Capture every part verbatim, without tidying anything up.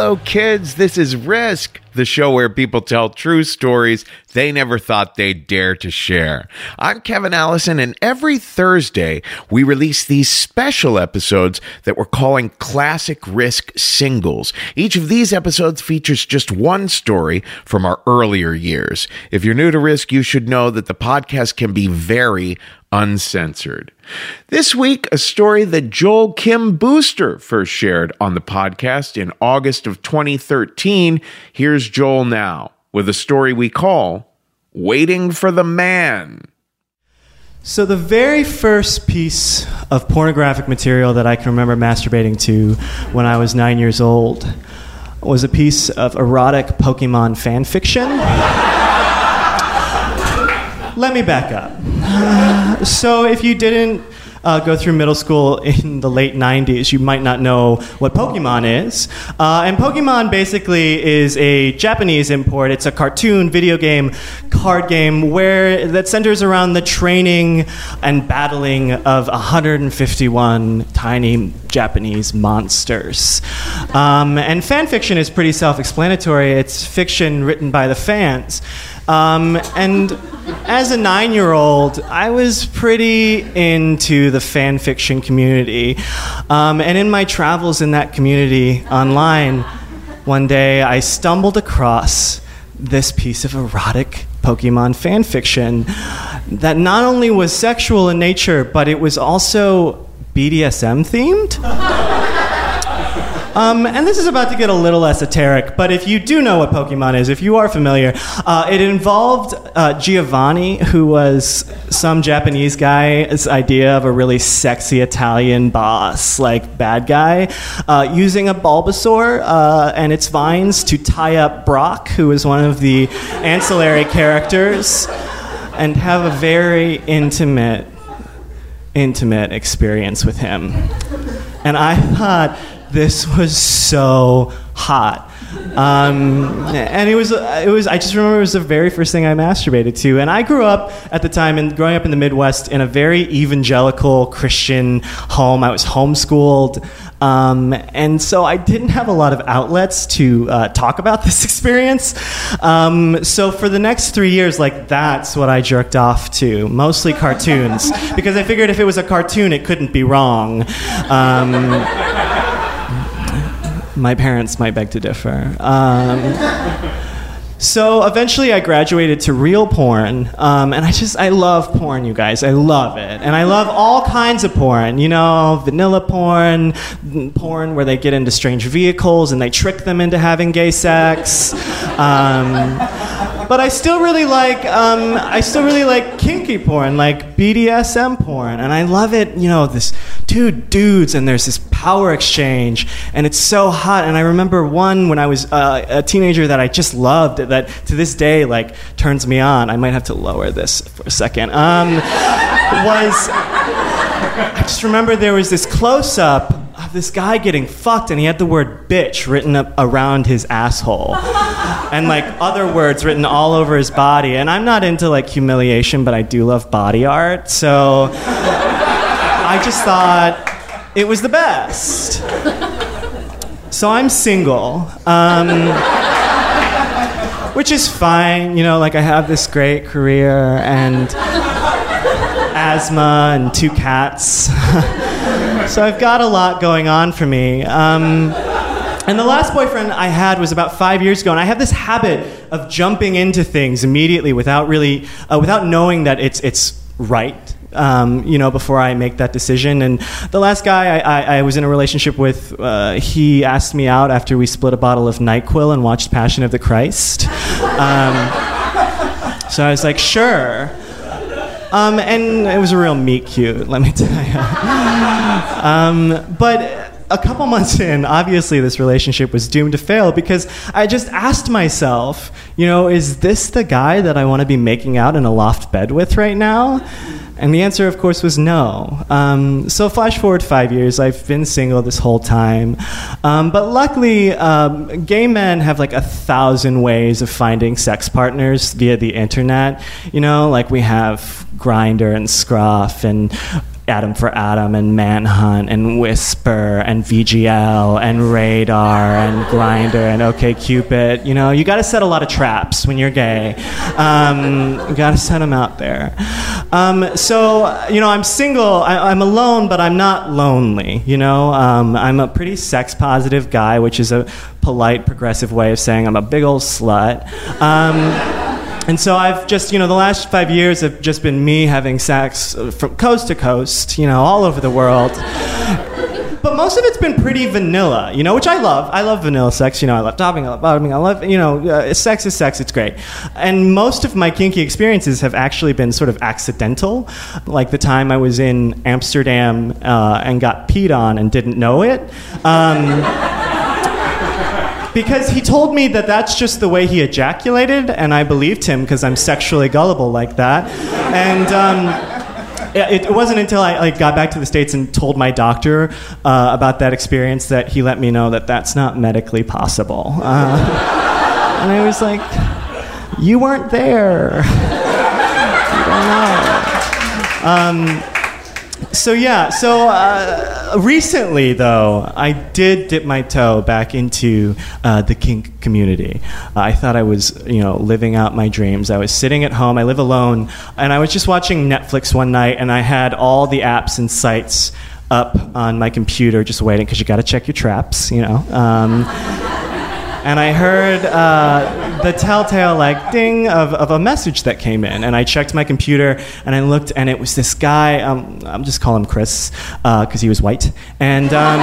Hello, kids. This is Risk, the show where people tell true stories they never thought they'd dare to share. I'm Kevin Allison, and every Thursday, we release these special episodes that we're calling Classic Risk Singles. Each of these episodes features just one story from our earlier years. If you're new to Risk, you should know that the podcast can be very uncensored. This week, a story that Joel Kim Booster first shared on the podcast in August of twenty thirteen. Here's Joel now with a story we call Waiting for the Man. So the very first piece of pornographic material that I can remember masturbating to when I was nine years old was a piece of erotic Pokemon fan fiction. Let me back up. Uh, so if you didn't uh, go through middle school in the late nineties, you might not know what Pokemon is. Uh, and Pokemon basically is a Japanese import. It's a cartoon video game, card game, where that centers around the training and battling of one hundred fifty-one tiny Japanese monsters. Um, and fan fiction is pretty self-explanatory. It's fiction written by the fans. Um, and as a nine-year-old, I was pretty into the fan fiction community. Um, and in my travels in that community online, one day I stumbled across this piece of erotic Pokemon fan fiction that not only was sexual in nature, but it was also B D S M themed. Um, and this is about to get a little esoteric, but if you do know what Pokemon is, if you are familiar, uh, it involved uh, Giovanni, who was some Japanese guy's idea of a really sexy Italian boss, like bad guy, uh, using a Bulbasaur uh, and its vines to tie up Brock, who is one of the ancillary characters, and have a very intimate, intimate experience with him. And I thought, this was so hot. Um, and it was, it was, I just remember it was the very first thing I masturbated to. And I grew up at the time, and growing up in the Midwest, in a very evangelical Christian home. I was homeschooled. Um, and so I didn't have a lot of outlets to uh, talk about this experience. Um, so for the next three years, like, that's what I jerked off to, mostly cartoons. Because I figured if it was a cartoon, it couldn't be wrong. Um, My parents might beg to differ. Um, so eventually I graduated to real porn, um, and I just, I love porn, you guys. I love it. And I love all kinds of porn, you know, vanilla porn, porn where they get into strange vehicles and they trick them into having gay sex. Um, but I still really like, um, I still really like kinky porn, like B D S M porn. And I love it, you know, this two dudes and there's this power exchange and it's so hot. And I remember one when I was uh, a teenager that I just loved, that to this day, like, turns me on. I might have to lower this for a second. Um, was, I just remember there was this close-up of this guy getting fucked, and he had the word bitch written up around his asshole. And, like, other words written all over his body. And I'm not into, like, humiliation, but I do love body art. So I just thought it was the best. So I'm single. Um... Which is fine, you know, like, I have this great career and asthma and two cats. So I've got a lot going on for me. Um, and the last boyfriend I had was about five years ago, and I have this habit of jumping into things immediately without really, uh, without knowing that it's it's right. Um, you know, before I make that decision. And the last guy I, I, I was in a relationship with, uh, he asked me out after we split a bottle of NyQuil and watched Passion of the Christ. Um, so I was like, sure. Um, and it was a real meet cute, let me tell you. um, but a couple months in, obviously this relationship was doomed to fail because I just asked myself, you know, is this the guy that I want to be making out in a loft bed with right now? And the answer, of course, was no. Um, so flash forward five years, I've been single this whole time. Um, but luckily, um, gay men have like a thousand ways of finding sex partners via the internet. You know, like we have Grindr and Scruff and Atom for Atom and Manhunt and Whisper and V G L and Radar and Grindr and OkCupid. You know, you got to set a lot of traps when you're gay. Um, you got to set them out there. Um, so, you know, I'm single. I, I'm alone, but I'm not lonely. You know, um, I'm a pretty sex-positive guy, which is a polite, progressive way of saying I'm a big old slut. Um, And so I've just, you know, the last five years have just been me having sex from coast to coast, you know, all over the world. But most of it's been pretty vanilla, you know, which I love. I love vanilla sex. You know, I love topping, I love bottoming, I love, you know, uh, sex is sex. It's great. And most of my kinky experiences have actually been sort of accidental. Like the time I was in Amsterdam uh, and got peed on and didn't know it. Um, Because he told me that that's just the way he ejaculated, and I believed him because I'm sexually gullible like that. And um, it, it wasn't until I like, got back to the States and told my doctor uh, about that experience that he let me know that that's not medically possible. Uh, and I was like, you weren't there. You don't know. Um, So yeah, so uh, recently though, I did dip my toe back into uh, the kink community. Uh, I thought I was, you know, living out my dreams. I was sitting at home, I live alone, and I was just watching Netflix one night, and I had all the apps and sites up on my computer just waiting, because you got to check your traps, you know. Um, And I heard uh, the telltale like ding of, of a message that came in, and I checked my computer and I looked, and it was this guy. Um, I'm just calling him Chris because uh, he was white, and um,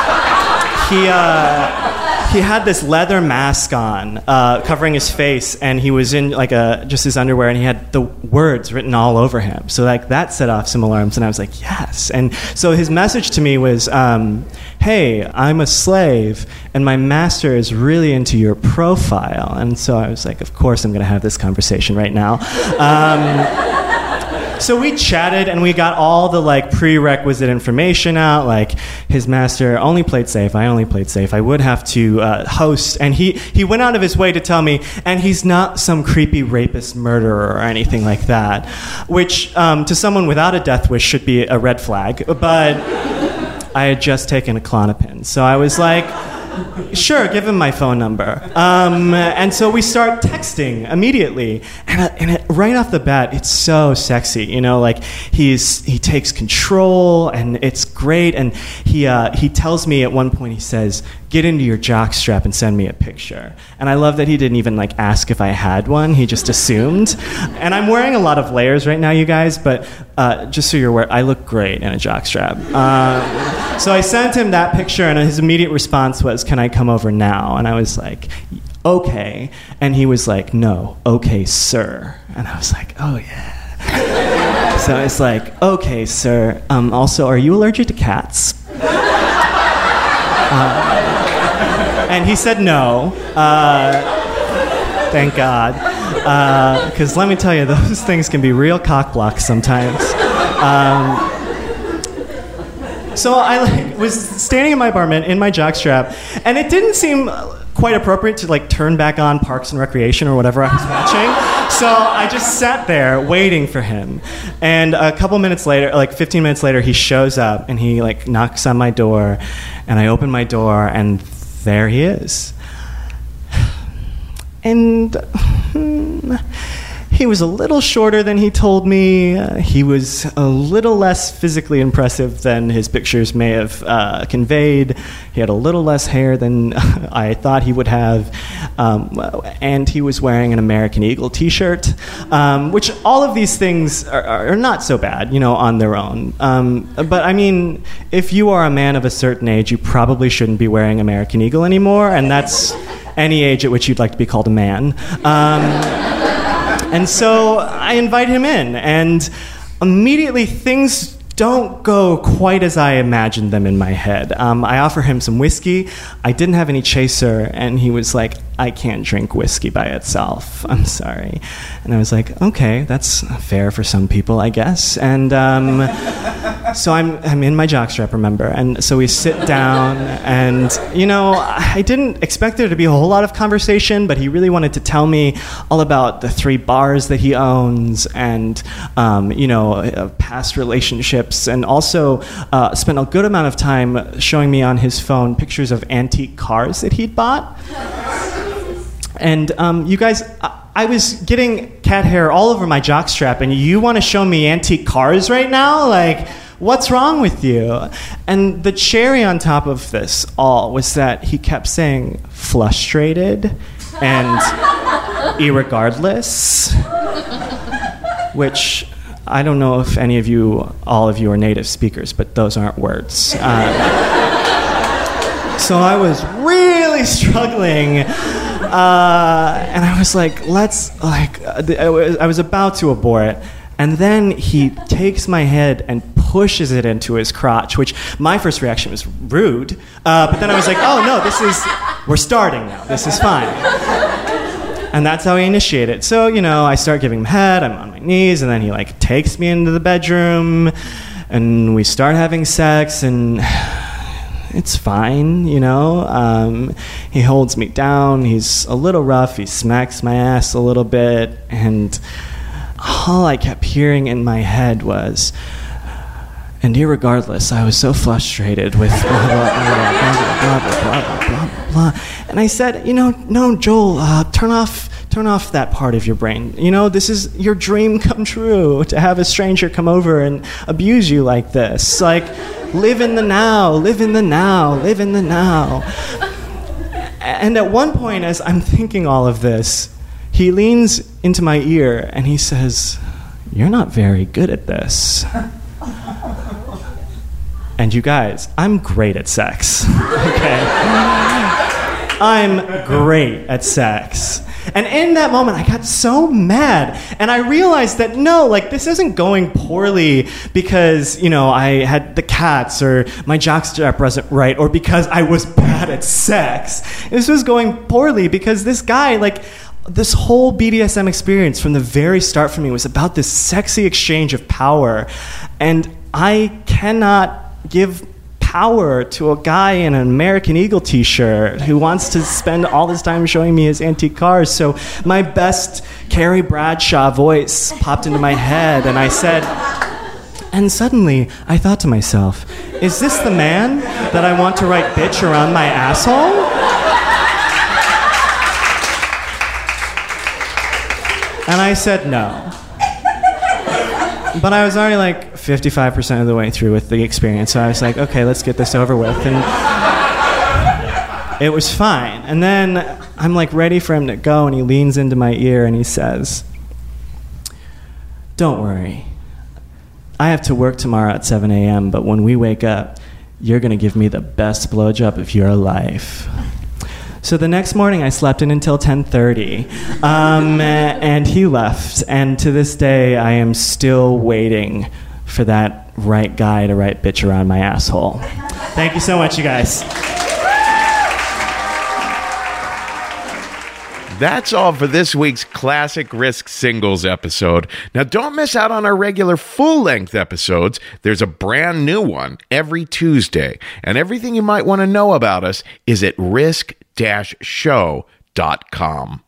he uh, he had this leather mask on uh, covering his face, and he was in like a just his underwear, and he had the words written all over him. So like that set off some alarms, and I was like, yes. And so his message to me was, Um, hey, I'm a slave, and my master is really into your profile. And so I was like, of course I'm going to have this conversation right now. Um, so we chatted, and we got all the like prerequisite information out, like his master only played safe, I only played safe, I would have to uh, host, and he, he went out of his way to tell me, and he's not some creepy rapist murderer or anything like that, which um, to someone without a death wish should be a red flag, but I had just taken a Klonopin, so I was like, sure, give him my phone number. Um, and so we start texting immediately, and, uh, and it, right off the bat, it's so sexy, you know, like he's he takes control, and it's great, and he uh, he tells me at one point, he says, get into your jockstrap and send me a picture. And I love that he didn't even like ask if I had one, he just assumed. And I'm wearing a lot of layers right now, you guys, but uh, just so you're aware, I look great in a jockstrap. Uh, so I sent him that picture, and his immediate response was, can I come over now? And I was like, okay. And he was like, no, okay, sir. And I was like, oh yeah. So it's like, okay, sir. Um, also, are you allergic to cats? Uh, and he said no. Uh, thank God. Because uh, let me tell you, those things can be real cock blocks sometimes. Um, So I like, was standing in my apartment in my jockstrap, and it didn't seem quite appropriate to like turn back on Parks and Recreation or whatever I was watching. So I just sat there waiting for him. And a couple minutes later, like fifteen minutes later, he shows up, and he like knocks on my door, and I open my door, and there he is. And hmm, he was a little shorter than he told me. Uh, he was a little less physically impressive than his pictures may have uh, conveyed. He had a little less hair than I thought he would have. Um, and he was wearing an American Eagle t-shirt, um, which all of these things are, are not so bad, you know, on their own. Um, but I mean, if you are a man of a certain age, you probably shouldn't be wearing American Eagle anymore. And that's any age at which you'd like to be called a man. Um, And so I invite him in, and immediately things don't go quite as I imagined them in my head. Um, I offer him some whiskey. I didn't have any chaser, and he was like, I can't drink whiskey by itself. I'm sorry. And I was like, okay, that's fair for some people, I guess. And um, So I'm I'm in my jockstrap, remember, and so we sit down, and you know I didn't expect there to be a whole lot of conversation, but he really wanted to tell me all about the three bars that he owns, and um, you know uh, past relationships, and also uh, spent a good amount of time showing me on his phone pictures of antique cars that he'd bought. And um, you guys. I, I was getting cat hair all over my jockstrap, and you want to show me antique cars right now? Like, what's wrong with you? And the cherry on top of this all was that he kept saying frustrated and irregardless, which I don't know if any of you, all of you are native speakers, but those aren't words. Uh, so I was really struggling. Uh, and I was like, let's, like, I was, I was about to abort. And then he takes my head and pushes it into his crotch, which my first reaction was rude. Uh, but then I was like, oh, no, this is, we're starting now. This is fine. And that's how he initiated. So, you know, I start giving him head. I'm on my knees. And then he, like, takes me into the bedroom. And we start having sex. And it's fine, you know. Um, he holds me down. He's a little rough. He smacks my ass a little bit. And all I kept hearing in my head was, and irregardless, I was so frustrated with blah, blah, blah, blah, blah, blah, blah, blah, blah, blah. And I said, you know, no, Joel, uh, turn off turn off that part of your brain. You know, this is your dream come true, to have a stranger come over and abuse you like this. Like, live in the now, live in the now, live in the now. And at one point, as I'm thinking all of this, he leans into my ear and he says, "You're not very good at this." And you guys, I'm great at sex. Okay? I'm great at sex. And in that moment, I got so mad. And I realized that, no, like, this isn't going poorly because, you know, I had the cats or my jockstrap wasn't right or because I was bad at sex. This was going poorly because this guy, like, this whole B D S M experience from the very start for me was about this sexy exchange of power. And I cannot give power to a guy in an American Eagle t-shirt who wants to spend all this time showing me his antique cars. So my best Carrie Bradshaw voice popped into my head, and I said, and suddenly I thought to myself, is this the man that I want to write bitch around my asshole? And I said no. But I was already like fifty-five percent of the way through with the experience, so I was like, okay, let's get this over with. And it was fine. And then I'm like ready for him to go, and he leans into my ear and he says, "Don't worry. I have to work tomorrow at seven a.m., but when we wake up, you're going to give me the best blowjob of your life." So the next morning, I slept in until ten thirty, um, and he left. And to this day, I am still waiting for that right guy to write bitch around my asshole. Thank you so much, you guys. That's all for this week's Classic Risk Singles episode. Now, don't miss out on our regular full-length episodes. There's a brand new one every Tuesday. And everything you might want to know about us is at risk dash show dot com.